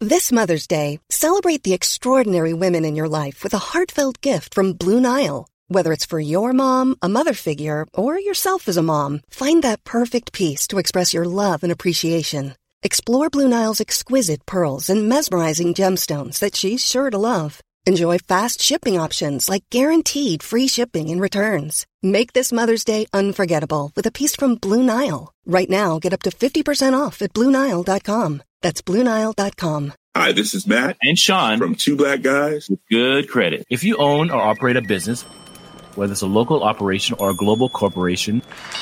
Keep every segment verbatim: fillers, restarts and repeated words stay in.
This Mother's Day, celebrate the extraordinary women in your life with a heartfelt gift from Blue Nile. Whether it's for your mom, a mother figure, or yourself as a mom, find that perfect piece to express your love and appreciation. Explore Blue Nile's exquisite pearls and mesmerizing gemstones that she's sure to love. Enjoy fast shipping options like guaranteed free shipping and returns. Make this Mother's Day unforgettable with a piece from Blue Nile. Right now, get up to fifty percent off at Blue Nile dot com. That's Blue Nile dot com. Hi, this is Matt and Sean from Two Black Guys with Good Credit. If you own or operate a business, whether it's a local operation or a global corporation,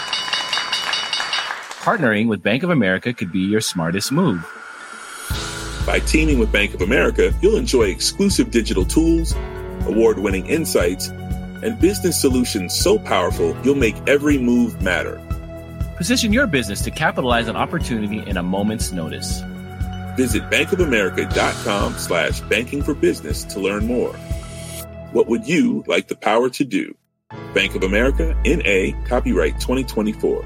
partnering with Bank of America could be your smartest move. By teaming with Bank of America, you'll enjoy exclusive digital tools, award-winning insights, and business solutions so powerful you'll make every move matter. Position your business to capitalize on opportunity in a moment's notice. Visit bankofamerica.com slash banking for business to learn more. What would you like the power to do? Bank of America, N A, copyright twenty twenty-four.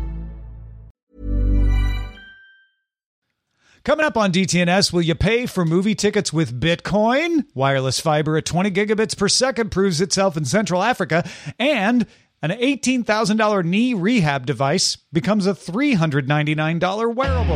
Coming up on D T N S, will you pay for movie tickets with Bitcoin? Wireless fiber at twenty gigabits per second proves itself in Central Africa. And an eighteen thousand dollars knee rehab device becomes a three hundred ninety-nine dollars wearable.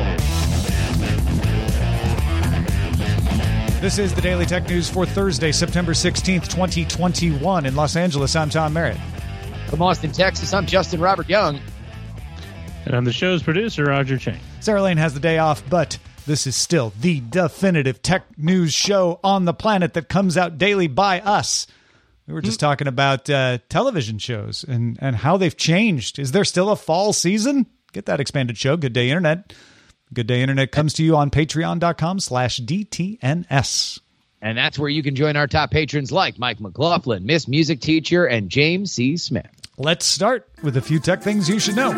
This is the Daily Tech News for Thursday, September sixteenth, twenty twenty-one. In Los Angeles, I'm Tom Merritt. From Austin, Texas, I'm Justin Robert Young. And I'm the show's producer, Roger Chang. Sarah Lane has the day off, but this is still the definitive tech news show on the planet that comes out daily by us. We were just mm-hmm. talking about uh, television shows and, and how they've changed. Is there still a fall season? Get that expanded show, Good Day Internet. Good Day Internet comes to you on patreon.com slash DTNS. And that's where you can join our top patrons like Mike McLaughlin, Miss Music Teacher, and James C. Smith. Let's start with a few tech things you should know.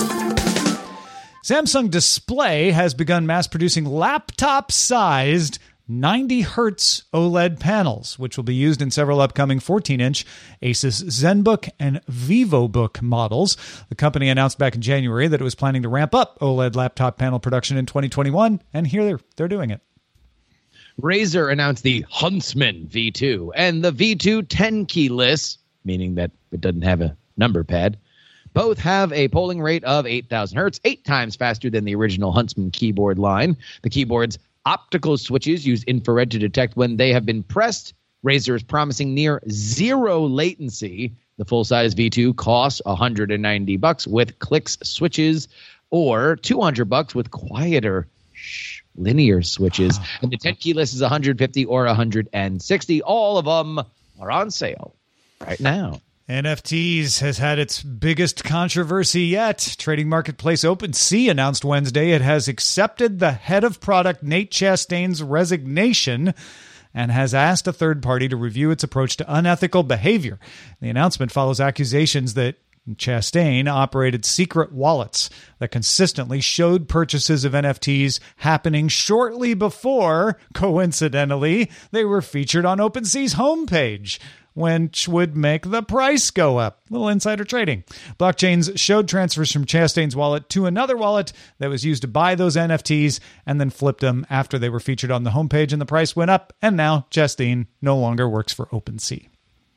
Samsung Display has begun mass-producing laptop-sized ninety hertz OLED panels, which will be used in several upcoming fourteen-inch Asus ZenBook and VivoBook models. The company announced back in January that it was planning to ramp up OLED laptop panel production in twenty twenty-one, and here they're, they're doing it. Razer announced the Huntsman V two and the V two ten keyless, meaning that it doesn't have a number pad. Both have a polling rate of eight thousand hertz, eight times faster than the original Huntsman keyboard line. The keyboard's optical switches use infrared to detect when they have been pressed. Razer is promising near zero latency. The full-size V two costs one hundred ninety bucks with clicks switches, or two hundred bucks with quieter shh, linear switches. And the ten keyless is one hundred fifty or one hundred sixty. All of them are on sale right now. N F Ts has had its biggest controversy yet. Trading marketplace OpenSea announced Wednesday it has accepted the head of product Nate Chastain's resignation and has asked a third party to review its approach to unethical behavior. The announcement follows accusations that Chastain operated secret wallets that consistently showed purchases of N F Ts happening shortly before, coincidentally, they were featured on OpenSea's homepage, which would make the price go up. Little insider trading. Blockchains showed transfers from Chastain's wallet to another wallet that was used to buy those N F Ts and then flipped them after they were featured on the homepage and the price went up. And now Chastain no longer works for OpenSea.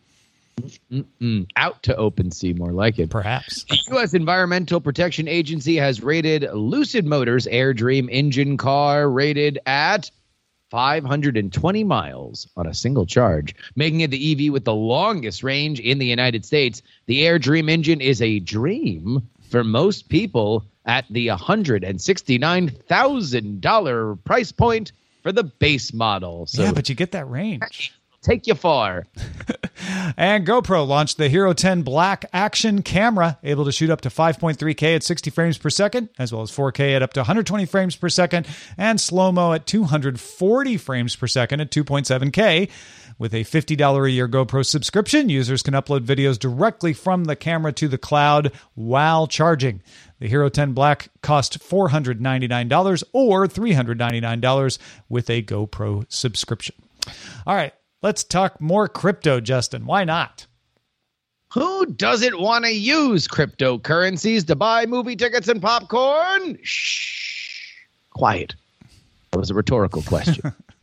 Mm-mm. Out to OpenSea, more like it. Perhaps. The U S Environmental Protection Agency has rated Lucid Motors' AirDream engine car rated at five hundred twenty miles on a single charge, making it the E V with the longest range in the United States. The AirDream engine is a dream for most people at the one hundred sixty-nine thousand dollars price point for the base model. So yeah, but you get that range. Take you far. And GoPro launched the Hero ten Black action camera, able to shoot up to five point three K at sixty frames per second, as well as four K at up to one hundred twenty frames per second, and slow-mo at two hundred forty frames per second at two point seven K. With a fifty dollars a year GoPro subscription, users can upload videos directly from the camera to the cloud while charging. The Hero ten Black cost four hundred ninety-nine dollars or three hundred ninety-nine dollars with a GoPro subscription. All right. Let's talk more crypto, Justin. Why not? Who doesn't want to use cryptocurrencies to buy movie tickets and popcorn? Shh. Quiet. That was a rhetorical question.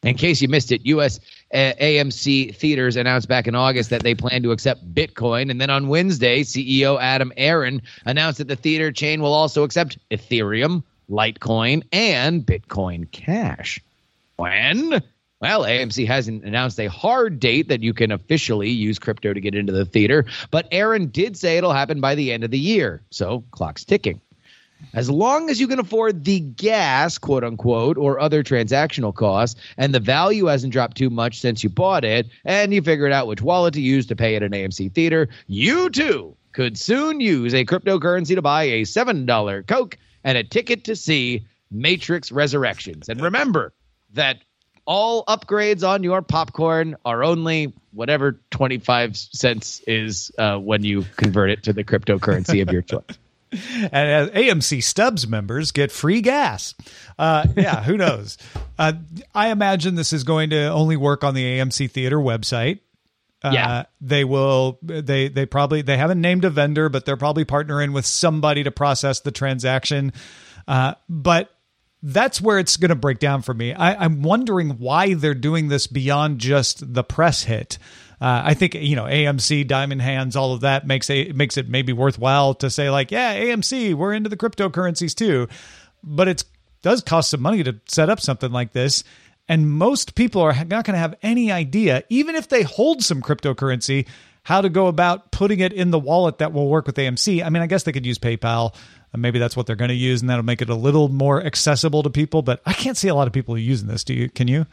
In case you missed it, U S uh, A M C Theaters announced back in August that they plan to accept Bitcoin. And then on Wednesday, C E O Adam Aron announced that the theater chain will also accept Ethereum, Litecoin, and Bitcoin Cash. When? Well, A M C hasn't announced a hard date that you can officially use crypto to get into the theater, but Aron did say it'll happen by the end of the year. So clock's ticking. As long as you can afford the gas, quote unquote, or other transactional costs, and the value hasn't dropped too much since you bought it, and you figured out which wallet to use to pay at an A M C theater, you too could soon use a cryptocurrency to buy a seven dollar Coke and a ticket to see Matrix Resurrections. And remember that all upgrades on your popcorn are only whatever twenty-five cents is uh, when you convert it to the cryptocurrency of your choice. And as A M C Stubs members get free gas. Uh, yeah, who knows? Uh, I imagine this is going to only work on the A M C Theater website. Uh, yeah, they will. They they probably they haven't named a vendor, but they're probably partnering with somebody to process the transaction. Uh, but that's where it's going to break down for me. I, I'm wondering why they're doing this beyond just the press hit. Uh, I think, you know, A M C, Diamond Hands, all of that makes a, makes it maybe worthwhile to say like, yeah, A M C, we're into the cryptocurrencies too. But it does cost some money to set up something like this. And most people are not going to have any idea, even if they hold some cryptocurrency, how to go about putting it in the wallet that will work with A M C. I mean, I guess they could use PayPal. And maybe that's what they're going to use, and that'll make it a little more accessible to people. But I can't see a lot of people using this. Do you? Can you?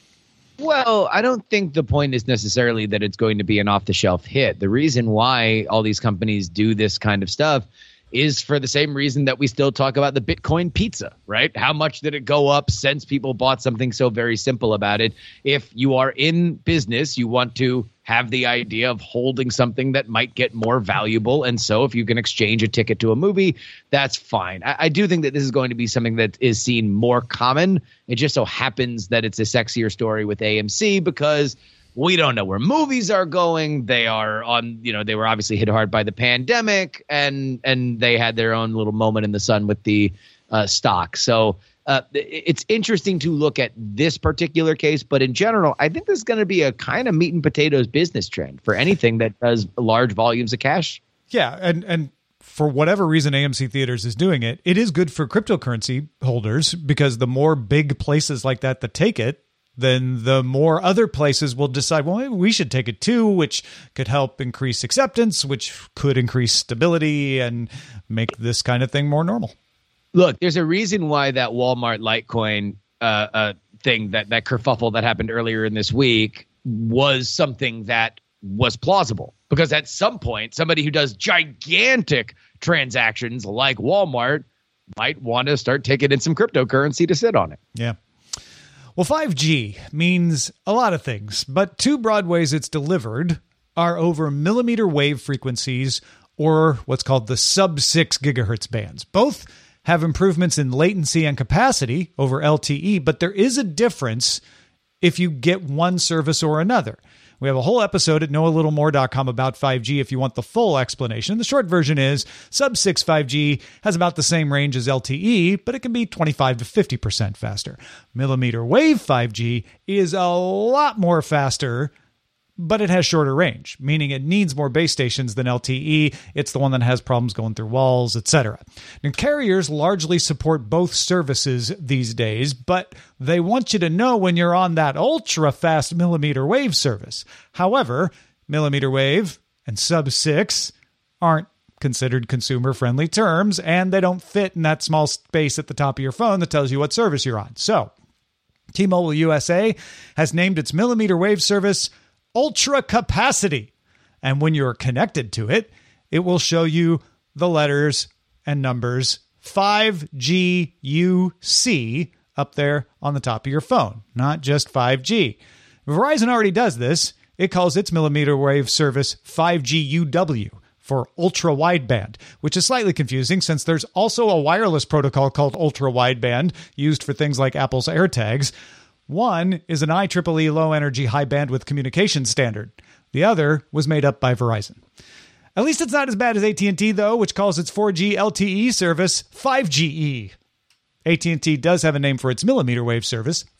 Well, I don't think the point is necessarily that it's going to be an off-the-shelf hit. The reason why all these companies do this kind of stuff is for the same reason that we still talk about the Bitcoin pizza, right? How much did it go up since people bought something so very simple about it? If you are in business, you want to have the idea of holding something that might get more valuable. And so if you can exchange a ticket to a movie, that's fine. I, I do think that this is going to be something that is seen more common. It just so happens that it's a sexier story with A M C because we don't know where movies are going. They are on, you know, they were obviously hit hard by the pandemic, and and they had their own little moment in the sun with the uh, stock. So uh, it's interesting to look at this particular case. But in general, I think this is going to be a kind of meat and potatoes business trend for anything that does large volumes of cash. Yeah. And, and for whatever reason, A M C Theaters is doing it, it is good for cryptocurrency holders because the more big places like that that take it, then the more other places will decide, well, maybe we should take it too, which could help increase acceptance, which could increase stability and make this kind of thing more normal. Look, there's a reason why that Walmart Litecoin uh, uh, thing, that, that kerfuffle that happened earlier in this week was something that was plausible. Because at some point, somebody who does gigantic transactions like Walmart might want to start taking in some cryptocurrency to sit on it. Yeah. Well, five G means a lot of things, but two broad ways it's delivered are over millimeter wave frequencies or what's called the sub six gigahertz bands. Both have improvements in latency and capacity over L T E, but there is a difference if you get one service or another. We have a whole episode at know a little more dot com about five G if you want the full explanation. The short version is sub six five G has about the same range as L T E, but it can be twenty-five to fifty percent faster. Millimeter wave five G is a lot more faster, but it has shorter range, meaning it needs more base stations than L T E. It's the one that has problems going through walls, et cetera. Now, carriers largely support both services these days, but they want you to know when you're on that ultra-fast millimeter wave service. However, millimeter wave and sub six aren't considered consumer-friendly terms, and they don't fit in that small space at the top of your phone that tells you what service you're on. So, T-Mobile U S A has named its millimeter wave service Ultra Capacity. And when you're connected to it, it will show you the letters and numbers five G U C up there on the top of your phone, not just five G. Verizon already does this. It calls its millimeter wave service five G U W for ultra wideband, which is slightly confusing since there's also a wireless protocol called ultra wideband used for things like Apple's AirTags. One is an I triple E low-energy, high-bandwidth communication standard. The other was made up by Verizon. At least it's not as bad as A T and T, though, which calls its four G L T E service five G E. A T and T does have a name for its millimeter wave service,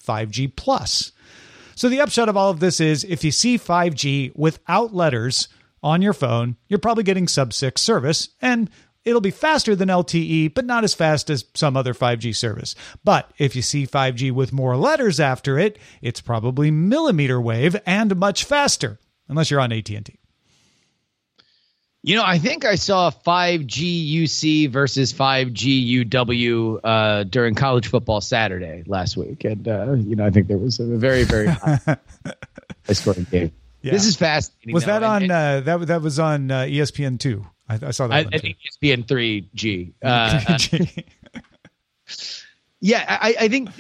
five G plus. So the upshot of all of this is if you see five G without letters on your phone, you're probably getting sub six service, and it'll be faster than L T E, but not as fast as some other five G service. But if you see five G with more letters after it, it's probably millimeter wave and much faster, unless you're on A T and T. You know, I think I saw five G U C versus five G U W uh, during college football Saturday last week. And, uh, you know, I think there was a very, very high scoring game. Yeah. This is fascinating. Was though. that on, and, uh, that, that was on uh, E S P N two? I, I saw that. I, one I too. think E S P N three G. Uh, yeah, I, I think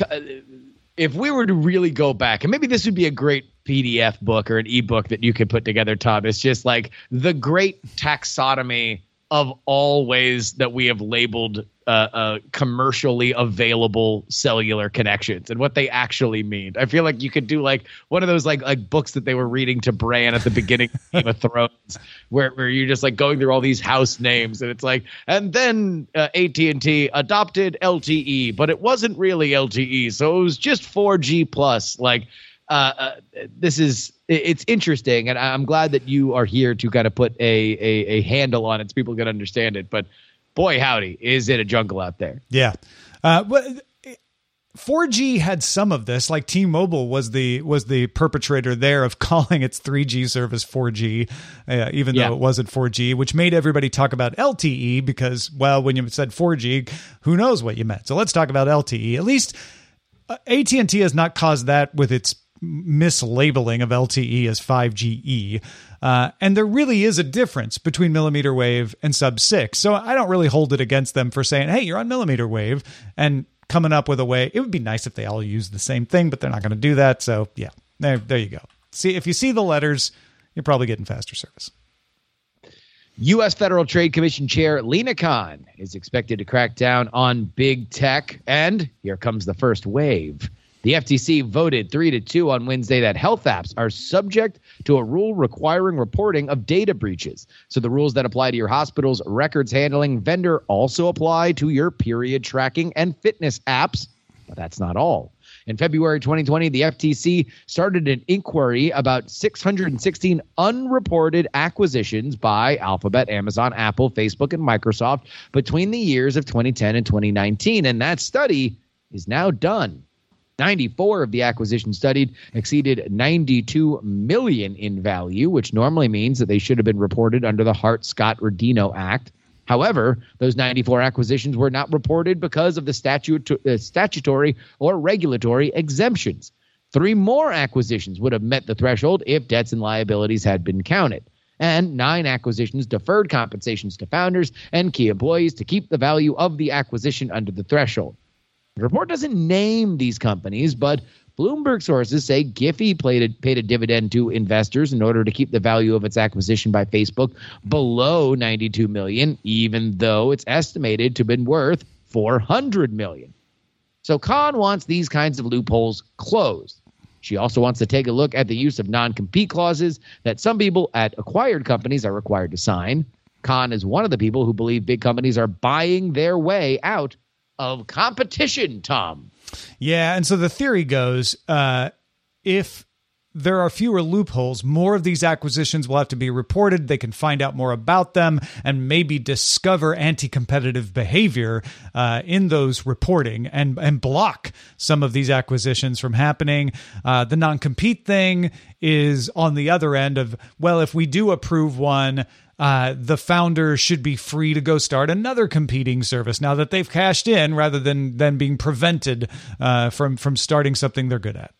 if we were to really go back, and maybe this would be a great P D F book or an ebook that you could put together, Tom. It's just like the great taxonomy of all ways that we have labeled uh, uh, commercially available cellular connections and what they actually mean. I feel like you could do like one of those like like books that they were reading to Bran at the beginning of Game of Thrones, where where you're just like going through all these house names, and it's like, and then uh, A T and T adopted L T E, but it wasn't really L T E, so it was just four G plus. Like, uh, uh, this is it's interesting, and I'm glad that you are here to kind of put a a, a handle on it so people can understand it. But boy, howdy, is it a jungle out there? Yeah. Uh, but four G had some of this, like T-Mobile was the was the perpetrator there of calling its three G service four G, uh, even yeah. though it wasn't four G, which made everybody talk about L T E because, well, when you said four G, who knows what you meant. So let's talk about L T E. At least uh, A T and T has not caused that with its mislabeling of L T E as five G E. Uh, and there really is a difference between millimeter wave and sub six. So I don't really hold it against them for saying, hey, you're on millimeter wave and coming up with a way. It would be nice if they all use the same thing, but they're not going to do that. So yeah, there, there you go. See, if you see the letters, you're probably getting faster service. U S Federal Trade Commission Chair Lina Khan is expected to crack down on big tech. And here comes the first wave. The F T C voted three to two on Wednesday that health apps are subject to a rule requiring reporting of data breaches. So the rules that apply to your hospital's records handling vendor also apply to your period tracking and fitness apps. But that's not all. In February twenty twenty, the F T C started an inquiry about six hundred sixteen unreported acquisitions by Alphabet, Amazon, Apple, Facebook, and Microsoft between the years of twenty ten and twenty nineteen. And that study is now done. ninety-four of the acquisitions studied exceeded ninety-two million dollars in value, which normally means that they should have been reported under the Hart-Scott-Rodino Act. However, those ninety-four acquisitions were not reported because of the statute, uh, statutory or regulatory exemptions. Three more acquisitions would have met the threshold if debts and liabilities had been counted. And nine acquisitions deferred compensations to founders and key employees to keep the value of the acquisition under the threshold. The report doesn't name these companies, but Bloomberg sources say Giphy paid a, paid a dividend to investors in order to keep the value of its acquisition by Facebook below ninety-two million dollars, even though it's estimated to have been worth four hundred million dollars. So Khan wants these kinds of loopholes closed. She also wants to take a look at the use of non-compete clauses that some people at acquired companies are required to sign. Khan is one of the people who believe big companies are buying their way out of competition, Tom. Yeah, and so the theory goes, uh, if there are fewer loopholes, more of these acquisitions will have to be reported. They can find out more about them and maybe discover anti-competitive behavior uh, in those reporting and, and block some of these acquisitions from happening. Uh, the non-compete thing is on the other end of, well, if we do approve one, Uh, the founder should be free to go start another competing service now that they've cashed in, rather than than being prevented uh, from from starting something they're good at.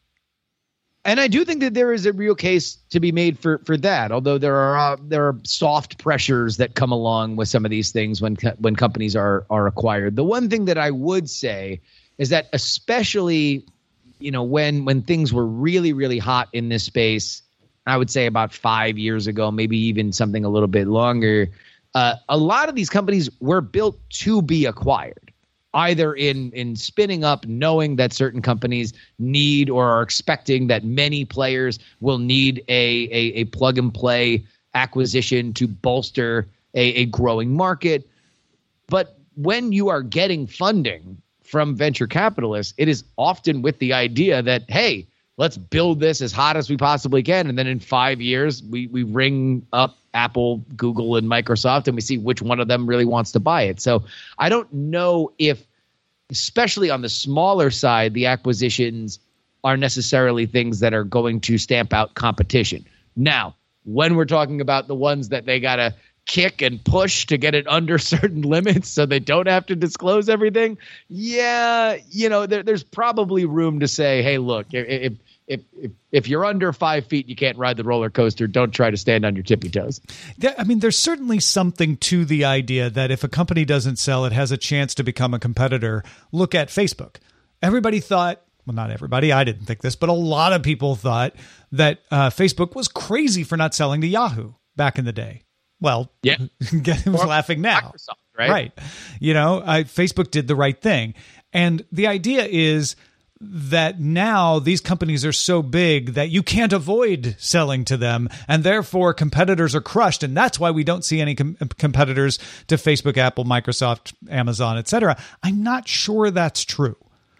And I do think that there is a real case to be made for for that. Although there are uh, there are soft pressures that come along with some of these things when co- when companies are are acquired. The one thing that I would say is that, especially, you know, when when things were really really hot in this space, I would say about five years ago, maybe even something a little bit longer, uh, a lot of these companies were built to be acquired, either in in spinning up, knowing that certain companies need or are expecting that many players will need a, a, a plug-and-play acquisition to bolster a, a growing market. But when you are getting funding from venture capitalists, it is often with the idea that, hey, let's build this as hot as we possibly can. And then in five years, we, we ring up Apple, Google, and Microsoft, and we see which one of them really wants to buy it. So I don't know if, especially on the smaller side, the acquisitions are necessarily things that are going to stamp out competition. Now, when we're talking about the ones that they got to kick and push to get it under certain limits so they don't have to disclose everything, yeah, you know, there, there's probably room to say, hey, look, if, if if if you're under five feet, you can't ride the roller coaster. Don't try to stand on your tippy toes. I mean, there's certainly something to the idea that if a company doesn't sell, it has a chance to become a competitor. Look at Facebook. Everybody thought, well, not everybody, I didn't think this, but a lot of people thought that uh, Facebook was crazy for not selling to Yahoo back in the day. Well, yeah, who's laughing now? Microsoft, right? Right. You know, uh, Facebook did the right thing. And the idea is that now these companies are so big that you can't avoid selling to them, and therefore competitors are crushed. And that's why we don't see any com- competitors to Facebook, Apple, Microsoft, Amazon, et cetera. I'm not sure that's true.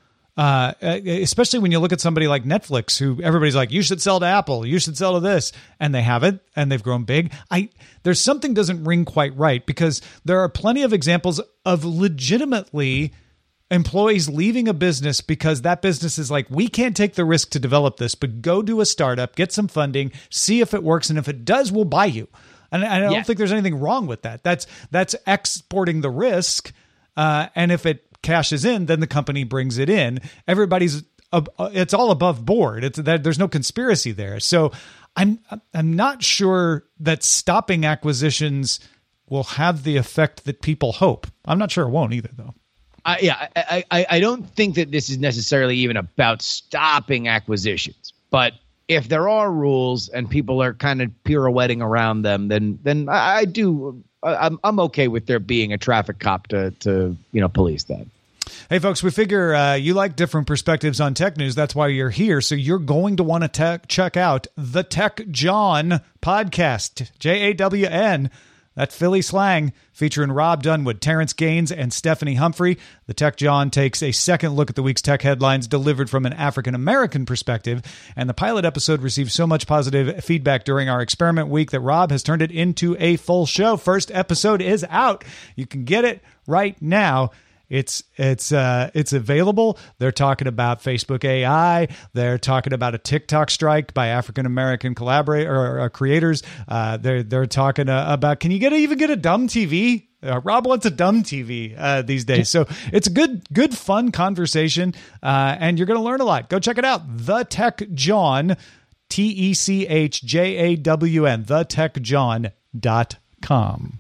Uh, especially when you look at somebody like Netflix, who everybody's like, you should sell to Apple, you should sell to this, and they haven't, and they've grown big. I there's something doesn't ring quite right, because there are plenty of examples of legitimately employees leaving a business because that business is like, we can't take the risk to develop this, but go do a startup, get some funding, see if it works, and if it does, we'll buy you. And I don't yeah. think there's anything wrong with that. That's that's exporting the risk, uh, and if it cashes in, then the company brings it in. Everybody's uh, it's all above board. It's that there's no conspiracy there. So I'm I'm not sure that stopping acquisitions will have the effect that people hope. I'm not sure it won't either, though. Uh, yeah, I, I I don't think that this is necessarily even about stopping acquisitions. But if there are rules and people are kind of pirouetting around them, then then I, I do. I'm I'm okay with there being a traffic cop to to you know police that. Hey folks, we figure uh, you like different perspectives on tech news. That's why you're here. So you're going to want to te- check out the Tech Jawn podcast, J A W N. That Philly slang, featuring Rob Dunwood, Terrence Gaines, and Stephanie Humphrey. The Tech Jawn takes a second look at the week's tech headlines delivered from an African-American perspective, and the pilot episode received so much positive feedback during our experiment week that Rob has turned it into a full show. First episode is out. You can get it right now. It's it's uh, it's available. They're talking about Facebook A I. They're talking about a TikTok strike by African American collaborator or uh, creators. Uh, they're they're talking uh, about, can you get a, even get a dumb T V? Uh, Rob wants a dumb T V uh, these days. So it's a good good fun conversation, uh, and you're going to learn a lot. Go check it out. The Tech Jawn, T E C H J A W N, the tech jawn dot com.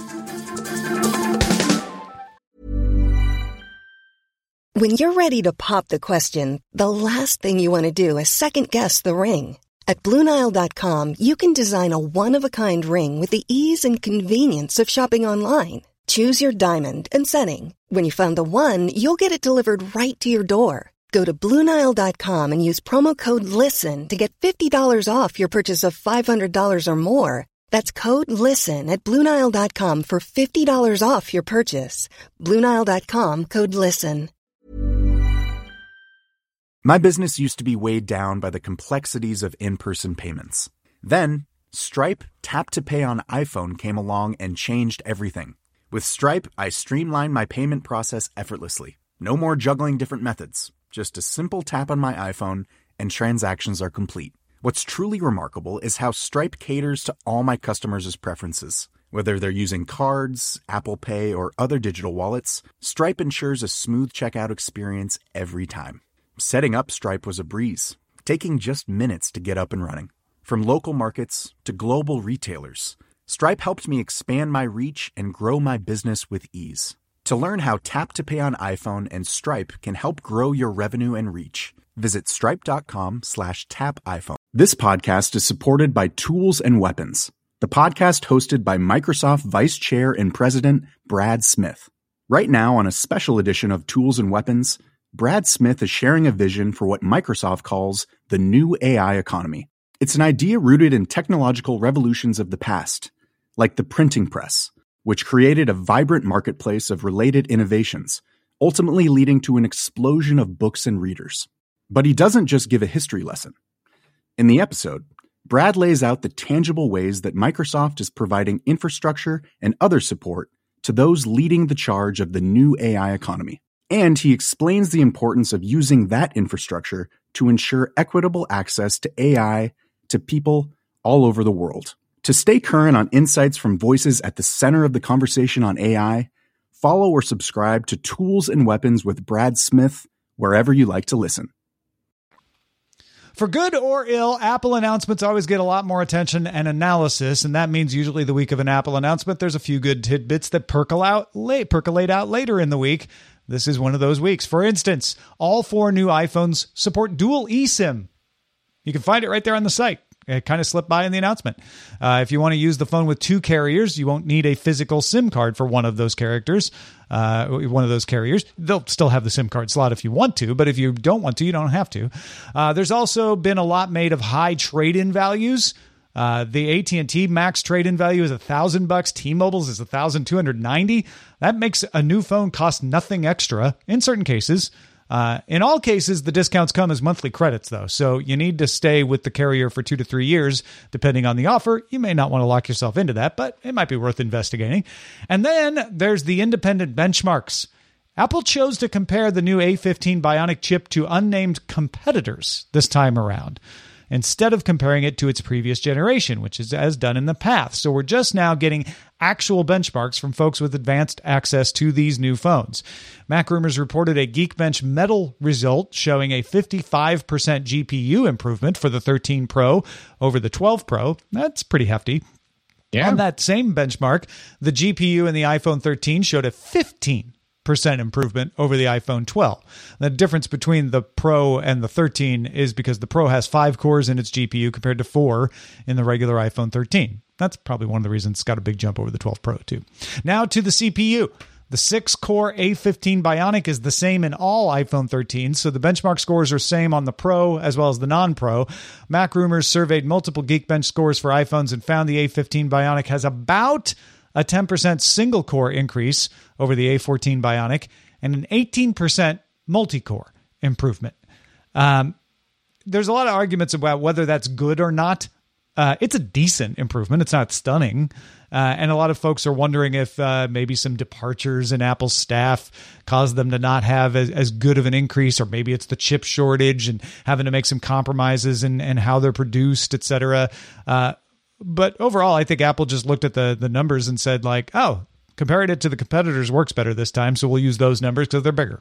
When you're ready to pop the question, the last thing you want to do is second-guess the ring. At Blue Nile dot com, you can design a one-of-a-kind ring with the ease and convenience of shopping online. Choose your diamond and setting. When you find the one, you'll get it delivered right to your door. Go to Blue Nile dot com and use promo code LISTEN to get fifty dollars off your purchase of five hundred dollars or more. That's code LISTEN at Blue Nile dot com for fifty dollars off your purchase. Blue Nile dot com, code LISTEN. My business used to be weighed down by the complexities of in-person payments. Then, Stripe Tap to Pay on iPhone came along and changed everything. With Stripe, I streamlined my payment process effortlessly. No more juggling different methods. Just a simple tap on my iPhone and transactions are complete. What's truly remarkable is how Stripe caters to all my customers' preferences. Whether they're using cards, Apple Pay, or other digital wallets, Stripe ensures a smooth checkout experience every time. Setting up Stripe was a breeze, taking just minutes to get up and running. From local markets to global retailers, Stripe helped me expand my reach and grow my business with ease. To learn how Tap to Pay on iPhone and Stripe can help grow your revenue and reach, visit stripe.com slash tap iPhone. This podcast is supported by Tools and Weapons, the podcast hosted by Microsoft Vice Chair and President Brad Smith. Right now, on a special edition of Tools and Weapons, Brad Smith is sharing a vision for what Microsoft calls the new A I economy. It's an idea rooted in technological revolutions of the past, like the printing press, which created a vibrant marketplace of related innovations, ultimately leading to an explosion of books and readers. But he doesn't just give a history lesson. In the episode, Brad lays out the tangible ways that Microsoft is providing infrastructure and other support to those leading the charge of the new A I economy. And he explains the importance of using that infrastructure to ensure equitable access to A I to people all over the world. To stay current on insights from voices at the center of the conversation on A I, follow or subscribe to Tools and Weapons with Brad Smith wherever you like to listen. For good or ill, Apple announcements always get a lot more attention and analysis, and that means usually the week of an Apple announcement, there's a few good tidbits that percolate out, late, percolate out later in the week. This is one of those weeks. For instance, all four new iPhones support dual eSIM. You can find it right there on the site. It kind of slipped by in the announcement. Uh, if you want to use the phone with two carriers, you won't need a physical SIM card for one of those characters. Uh, one of those carriers. They'll still have the SIM card slot if you want to, but if you don't want to, you don't have to. Uh, there's also been a lot made of high trade-in values. Uh, the A T and T max trade-in value is a thousand bucks. T-Mobile's is a thousand two hundred ninety. That makes a new phone cost nothing extra in certain cases. Uh, in all cases, the discounts come as monthly credits, though, so you need to stay with the carrier for two to three years, depending on the offer. You may not want to lock yourself into that, but it might be worth investigating. And then there's the independent benchmarks. Apple chose to compare the new A fifteen Bionic chip to unnamed competitors this time around, instead of comparing it to its previous generation, which is as done in the past. So we're just now getting actual benchmarks from folks with advanced access to these new phones. MacRumors reported a Geekbench Metal result showing a fifty-five percent G P U improvement for the thirteen Pro over the twelve Pro. That's pretty hefty. Yeah. On that same benchmark, the G P U in the iPhone thirteen showed a fifteen percent improvement over the iPhone twelve. The difference between the Pro and the thirteen is because the Pro has five cores in its G P U compared to four in the regular iPhone thirteen. That's probably one of the reasons it's got a big jump over the twelve Pro too. Now to the C P U. The six-core A fifteen Bionic is the same in all iPhone thirteens, so the benchmark scores are same on the Pro as well as the non-Pro. MacRumors surveyed multiple Geekbench scores for iPhones and found the A fifteen Bionic has about a ten percent single-core increase over the A fourteen Bionic and an eighteen percent multi-core improvement. Um, there's a lot of arguments about whether that's good or not. Uh, it's a decent improvement. It's not stunning. Uh, and a lot of folks are wondering if uh, maybe some departures in Apple's staff caused them to not have as, as good of an increase, or maybe it's the chip shortage and having to make some compromises in, in how they're produced, et cetera. Uh, but overall, I think Apple just looked at the, the numbers and said, like, oh, comparing it to the competitors works better this time, so we'll use those numbers because they're bigger.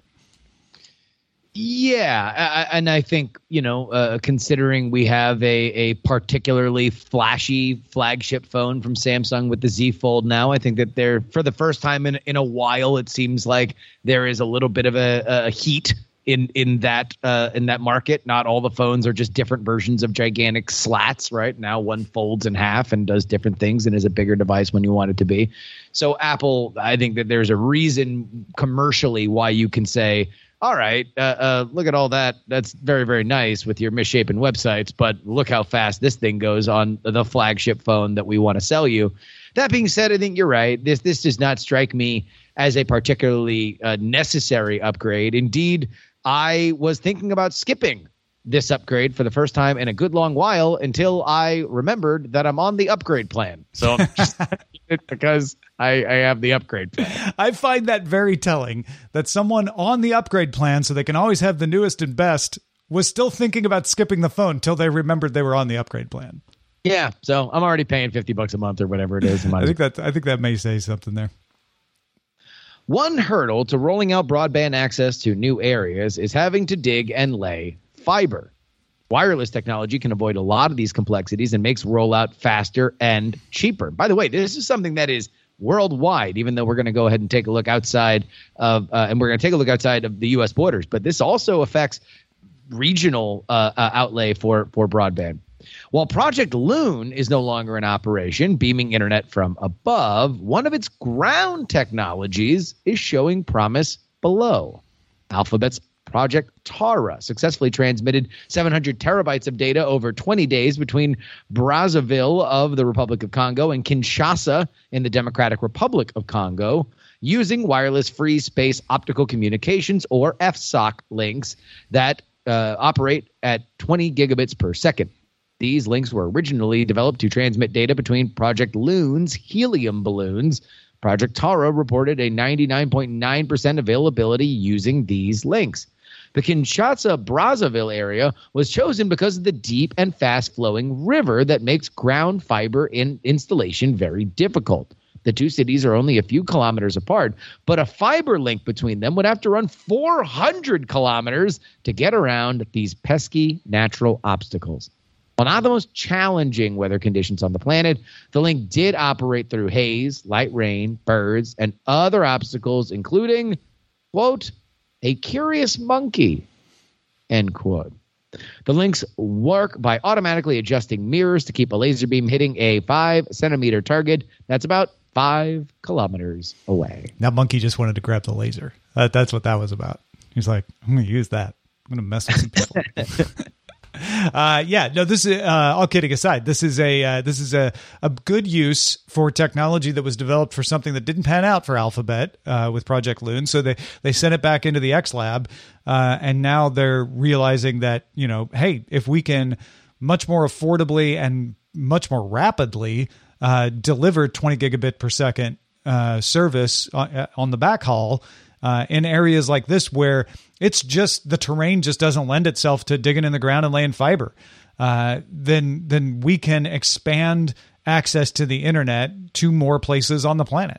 Yeah, I, and I think, you know, uh, considering we have a, a particularly flashy flagship phone from Samsung with the Z Fold now, I think that they're, for the first time in in a while, it seems like there is a little bit of a, a heat in in that uh, in that market. Not all the phones are just different versions of gigantic slats, right? Now one folds in half and does different things and is a bigger device when you want it to be. So Apple, I think that there's a reason commercially why you can say, all right, uh, uh, look at all that. That's very, very nice with your misshapen websites, but look how fast this thing goes on the flagship phone that we want to sell you. That being said, I think you're right. This this does not strike me as a particularly uh, necessary upgrade. Indeed, I was thinking about skipping this upgrade for the first time in a good long while until I remembered that I'm on the upgrade plan. So I'm just because I, I have the upgrade plan. I find that very telling that someone on the upgrade plan, so they can always have the newest and best, was still thinking about skipping the phone until they remembered they were on the upgrade plan. Yeah, so I'm already paying fifty bucks a month or whatever it is. I think that I think that may say something there. One hurdle to rolling out broadband access to new areas is having to dig and lay fiber. Wireless technology can avoid a lot of these complexities and makes rollout faster and cheaper. By the way, this is something that is worldwide, even though we're going to go ahead and take a look outside of, uh, and we're going to take a look outside of the U S borders. But this also affects regional uh, uh, outlay for, for broadband. While Project Loon is no longer in operation, beaming internet from above, one of its ground technologies is showing promise below. Alphabet's Project Tara successfully transmitted seven hundred terabytes of data over twenty days between Brazzaville of the Republic of Congo and Kinshasa in the Democratic Republic of Congo. using wireless free space optical communications, or F S O C links that uh, operate at twenty gigabits per second. These links were originally developed to transmit data between Project Loon's helium balloons. Project Tara reported a ninety-nine point nine percent availability using these links. The Kinshasa-Brazzaville area was chosen because of the deep and fast-flowing river that makes ground fiber in installation very difficult. The two cities are only a few kilometers apart, but a fiber link between them would have to run four hundred kilometers to get around these pesky natural obstacles. While not the most challenging weather conditions on the planet, the link did operate through haze, light rain, birds, and other obstacles, including, quote, a curious monkey, end quote. The links work by automatically adjusting mirrors to keep a laser beam hitting a five centimeter target that's about five kilometers away. That monkey just wanted to grab the laser. Uh, that's what that was about. He's like, I'm going to use that. I'm going to mess with some people. Uh, yeah, no, this is, uh, all kidding aside, this is a, uh, this is a, a good use for technology that was developed for something that didn't pan out for Alphabet, uh, with Project Loon. So they, they sent it back into the X Lab. Uh, and now they're realizing that, you know, hey, if we can much more affordably and much more rapidly, uh, deliver twenty gigabit per second, uh, service on, on the backhaul, uh, in areas like this where it's just the terrain just doesn't lend itself to digging in the ground and laying fiber, uh, then then we can expand access to the internet to more places on the planet.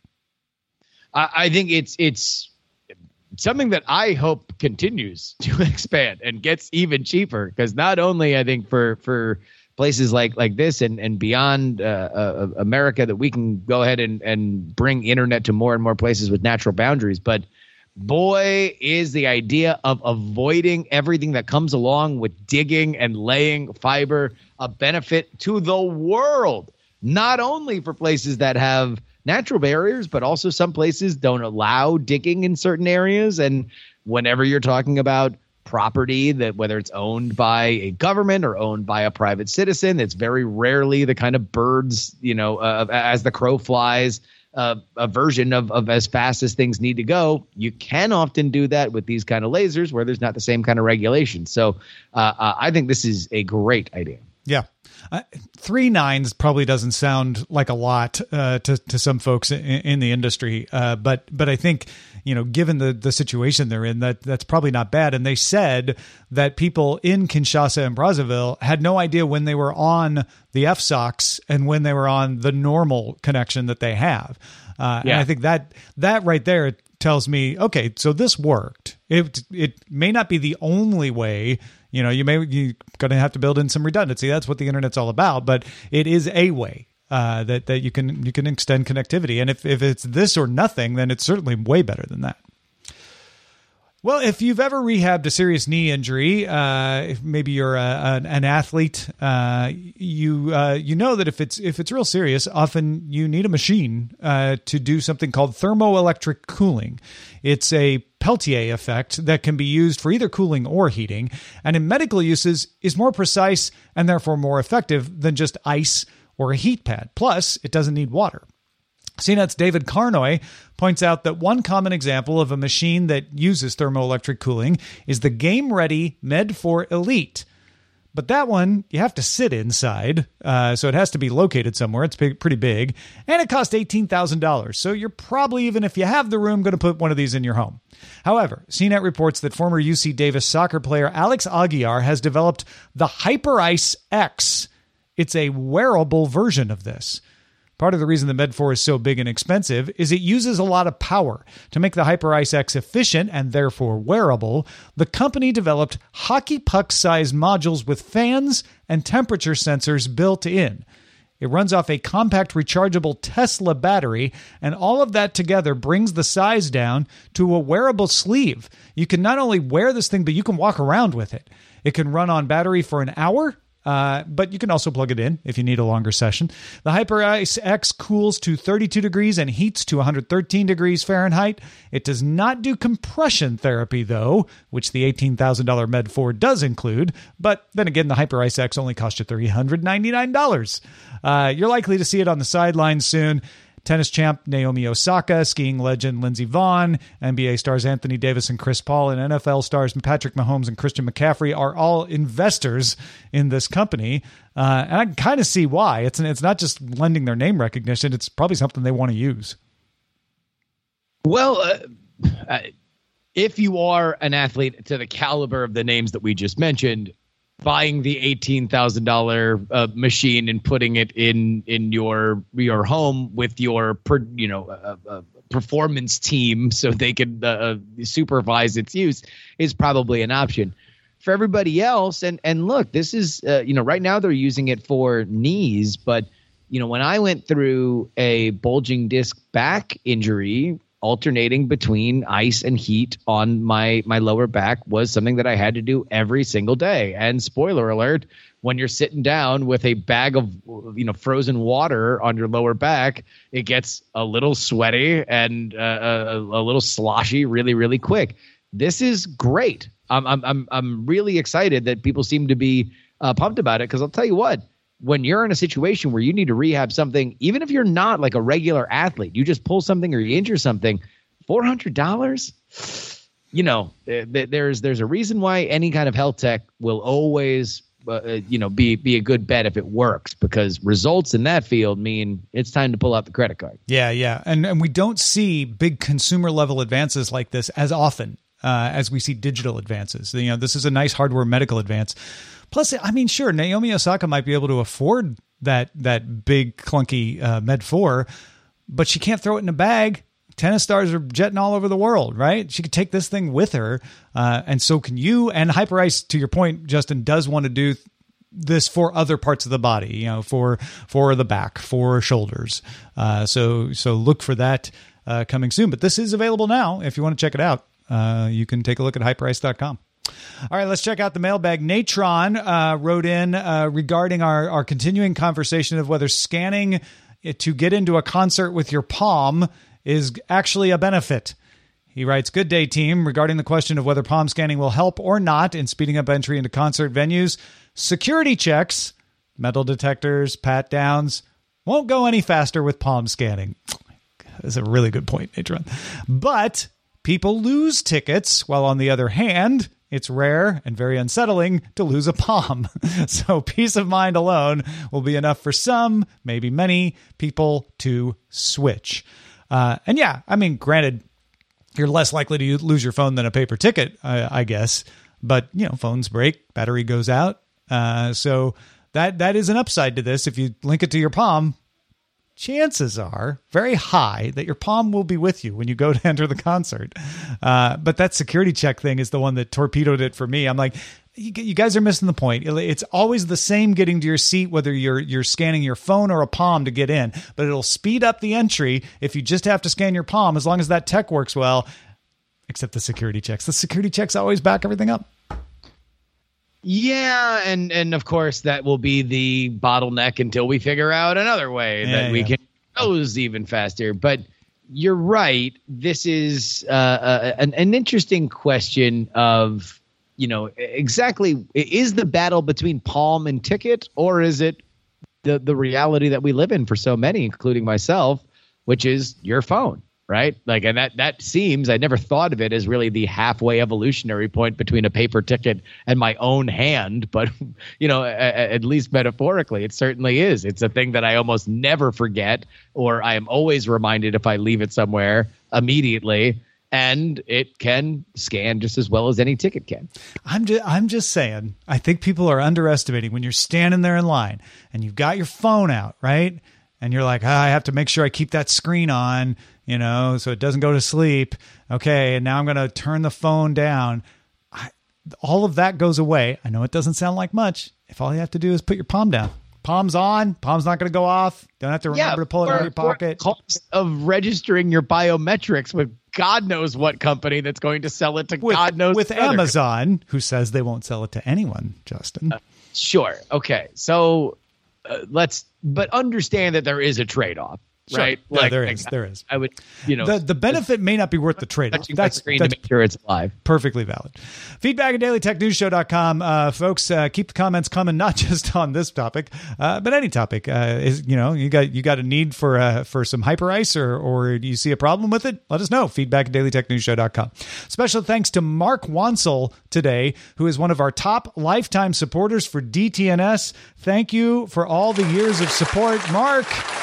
I, I think it's it's something that I hope continues to expand and gets even cheaper, because not only I think for for places like like this and and beyond uh, uh, America that we can go ahead and and bring internet to more and more places with natural boundaries, but boy, is the idea of avoiding everything that comes along with digging and laying fiber a benefit to the world, not only for places that have natural barriers, but also some places don't allow digging in certain areas. And whenever you're talking about property that, whether it's owned by a government or owned by a private citizen, it's very rarely the kind of birds, you know, uh, as the crow flies, Uh, a version of, of as fast as things need to go. You can often do that with these kind of lasers where there's not the same kind of regulation. So uh, uh, I think this is a great idea. Yeah. Uh, three nines probably doesn't sound like a lot uh, to, to some folks in, in the industry. Uh, but but I think, you know, given the, the situation they're in, that that's probably not bad. And they said that people in Kinshasa and Brazzaville had no idea when they were on the F S O Cs and when they were on the normal connection that they have. Uh, yeah. And I think that that right there tells me, okay, so this worked. It it may not be the only way. You know, you may you're going to have to build in some redundancy. That's what the internet's all about. But it is a way uh, that that you can you can extend connectivity. And if if it's this or nothing, then it's certainly way better than that. Well, if you've ever rehabbed a serious knee injury, uh, if maybe you're a, an, an athlete, uh, you uh, you know that if it's if it's real serious, often you need a machine uh, to do something called thermoelectric cooling. It's a Peltier effect that can be used for either cooling or heating, and in medical uses is more precise and therefore more effective than just ice or a heat pad. Plus, it doesn't need water. C NET's David Carnoy points out that one common example of a machine that uses thermoelectric cooling is the game-ready Med four Elite. But that one, you have to sit inside, uh, so it has to be located somewhere. It's big, pretty big, and it costs eighteen thousand dollars. So you're probably, even if you have the room, going to put one of these in your home. However, C NET reports that former U C Davis soccer player Alex Aguiar has developed the HyperIce X. It's a wearable version of this. Part of the reason the Med four is so big and expensive is it uses a lot of power. To make the HyperIce X efficient and therefore wearable, the company developed hockey puck-sized modules with fans and temperature sensors built in. It runs off a compact rechargeable Tesla battery, and all of that together brings the size down to a wearable sleeve. You can not only wear this thing, but you can walk around with it. It can run on battery for an hour, Uh, but you can also plug it in if you need a longer session. The HyperIce X cools to thirty-two degrees and heats to one hundred thirteen degrees Fahrenheit. It does not do compression therapy, though, which the eighteen thousand dollars Med four does include. But then again, the HyperIce X only cost you three hundred ninety-nine dollars. Uh, you're likely to see it on the sidelines soon. Tennis champ Naomi Osaka, skiing legend Lindsey Vonn, N B A stars Anthony Davis and Chris Paul, and N F L stars Patrick Mahomes and Christian McCaffrey are all investors in this company. Uh, and I can kind of see why. It's it's not just lending their name recognition. It's probably something they want to use. Well, uh, if you are an athlete to the caliber of the names that we just mentioned, buying the eighteen thousand dollars uh, machine and putting it in in your your home with your per, you know uh, uh, performance team so they can uh, supervise its use is probably an option for everybody else. And and look, this is uh, you know right now they're using it for knees, but you know when I went through a bulging disc back injury, alternating between ice and heat on my my lower back was something that I had to do every single day. And spoiler alert, when you're sitting down with a bag of you know frozen water on your lower back, it gets a little sweaty and uh, a, a little sloshy really really quick. This is great. I'm I'm I'm I'm really excited that people seem to be uh, pumped about it, because I'll tell you what, when you're in a situation where you need to rehab something, even if you're not like a regular athlete, you just pull something or you injure something, four hundred dollars, you know, there's there's a reason why any kind of health tech will always, uh, you know, be be a good bet if it works, because results in that field mean it's time to pull out the credit card. Yeah, yeah. And, and we don't see big consumer level advances like this as often uh, as we see digital advances. You know, this is a nice hardware medical advance. Plus, I mean, sure, Naomi Osaka might be able to afford that that big clunky uh, Med four, but she can't throw it in a bag. Tennis stars are jetting all over the world, right? She could take this thing with her, uh, and so can you. And Hyperice, to your point, Justin, does want to do this for other parts of the body, you know, for for the back, for shoulders. Uh, so so look for that uh, coming soon. But this is available now. If you want to check it out, uh, you can take a look at hyperice dot com. All right, let's check out the mailbag. Natron uh, wrote in uh, regarding our, our continuing conversation of whether scanning it to get into a concert with your palm is actually a benefit. He writes, "Good day, team. Regarding the question of whether palm scanning will help or not in speeding up entry into concert venues, security checks, metal detectors, pat downs won't go any faster with palm scanning." That's a really good point, Natron. But people lose tickets, while on the other hand, it's rare and very unsettling to lose a palm. So peace of mind alone will be enough for some, maybe many, people to switch. Uh, and yeah, I mean, granted, you're less likely to lose your phone than a paper ticket, uh, I guess. But, you know, phones break, battery goes out. Uh, so that that is an upside to this. If you link it to your palm, chances are very high that your palm will be with you when you go to enter the concert. Uh, but that security check thing is the one that torpedoed it for me. I'm like, you, you guys are missing the point. It's always the same getting to your seat, whether you're you're scanning your phone or a palm to get in. But it'll speed up the entry if you just have to scan your palm, as long as that tech works well, except the security checks. The security checks always back everything up. Yeah, and and of course that will be the bottleneck until we figure out another way yeah, that we yeah. can close even faster. But you're right. This is uh, uh, an, an interesting question of, you know, exactly, is the battle between palm and ticket, or is it the the reality that we live in for so many, including myself, which is your phone? Right. Like, and that that seems, I never thought of it as really the halfway evolutionary point between a paper ticket and my own hand. But, you know, a, a, at least metaphorically, it certainly is. It's a thing that I almost never forget, or I am always reminded if I leave it somewhere immediately. And it can scan just as well as any ticket can. I'm just, I'm just saying, I think people are underestimating when you're standing there in line and you've got your phone out, right? And you're like, oh, I have to make sure I keep that screen on, you know, so it doesn't go to sleep. Okay, and now I'm going to turn the phone down. I, all of that goes away. I know it doesn't sound like much if all you have to do is put your palm down. Palm's on. Palm's not going to go off. Don't have to remember yeah, to pull it out of your pocket. Cost of registering your biometrics with God knows what company that's going to sell it to with, God knows with other Amazon, company. Who says they won't sell it to anyone, Justin. Uh, sure. Okay. So uh, let's, but understand that there is a trade-off. Sure. right? Yeah, Like, there like, is. There is. I would, you know, The the benefit may not be worth the trade-off. touching That's, the screen that's to make sure it's live. perfectly valid. Feedback at daily tech news show dot com. Uh, folks, uh, keep the comments coming, not just on this topic, uh, but any topic. Uh, is you know, you got you got a need for uh, for some hyper ice, or or do you see a problem with it? Let us know. Feedback at daily tech news show dot com. Special thanks to Mark Wansel today, who is one of our top lifetime supporters for D T N S. Thank you for all the years of support, Mark.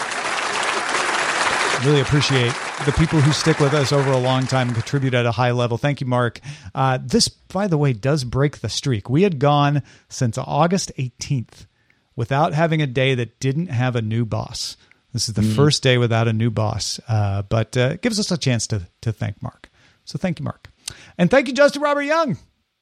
Really appreciate the people who stick with us over a long time and contribute at a high level. Thank you, Mark. Uh, this, by the way, does break the streak. We had gone since August eighteenth without having a day that didn't have a new boss. This is the mm. first day without a new boss, uh, but uh, it gives us a chance to to thank Mark. So thank you, Mark. And thank you, Justin Robert Young.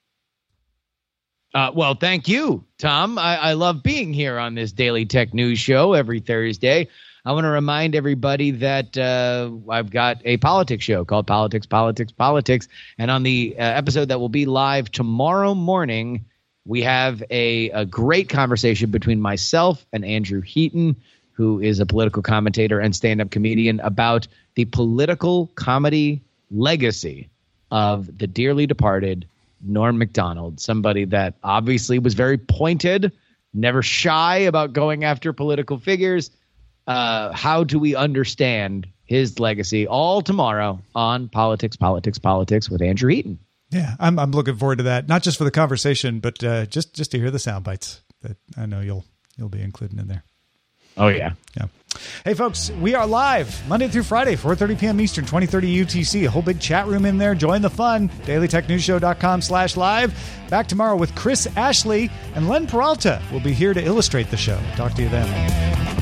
Uh, well, thank you, Tom. I, I love being here on this Daily Tech News Show every Thursday. I want to remind everybody that uh, I've got a politics show called Politics, Politics, Politics. And on the uh, episode that will be live tomorrow morning, we have a, a great conversation between myself and Andrew Heaton, who is a political commentator and stand-up comedian, about the political comedy legacy of the dearly departed Norm Macdonald, somebody that obviously was very pointed, never shy about going after political figures. Uh, how do we understand his legacy? All tomorrow on Politics, Politics, Politics with Andrew Heaton. Yeah, I'm I'm looking forward to that. Not just for the conversation, but uh, just just to hear the sound bites that I know you'll you'll be including in there. Oh yeah, yeah. Hey folks, we are live Monday through Friday, four thirty p.m. Eastern, twenty thirty U T C. A whole big chat room in there. Join the fun. daily tech news show dot com slash live. Back tomorrow with Chris Ashley and Len Peralta will be here to illustrate the show. Talk to you then.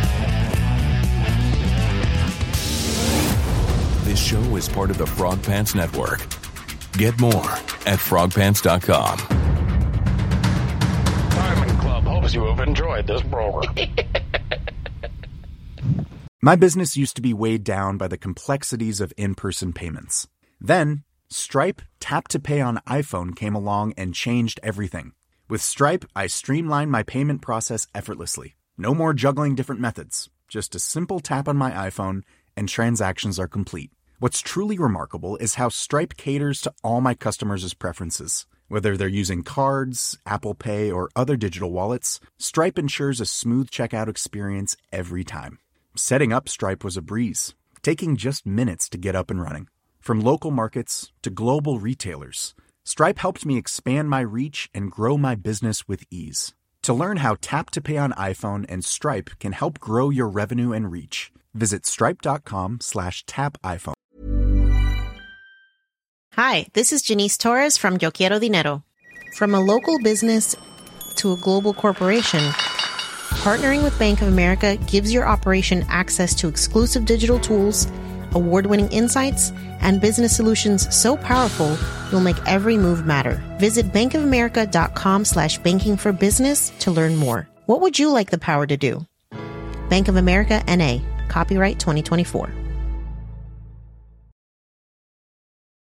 This show is part of the Frog Pants Network. Get more at frog pants dot com. Diamond Club hopes you have enjoyed this program. My business used to be weighed down by the complexities of in-person payments. Then, Stripe Tap to Pay on iPhone came along and changed everything. With Stripe, I streamlined my payment process effortlessly. No more juggling different methods. Just a simple tap on my iPhone and transactions are complete. What's truly remarkable is how Stripe caters to all my customers' preferences. Whether they're using cards, Apple Pay, or other digital wallets, Stripe ensures a smooth checkout experience every time. Setting up Stripe was a breeze, taking just minutes to get up and running. From local markets to global retailers, Stripe helped me expand my reach and grow my business with ease. To learn how Tap to Pay on iPhone and Stripe can help grow your revenue and reach, visit stripe dot com slash tap iPhone. Hi, this is Janice Torres from Yo Quiero Dinero. From a local business to a global corporation, partnering with Bank of America gives your operation access to exclusive digital tools, award-winning insights, and business solutions so powerful you'll make every move matter. Visit bankofamerica.com slash banking for business to learn more. What would you like the power to do? Bank of America, N A. Copyright twenty twenty-four.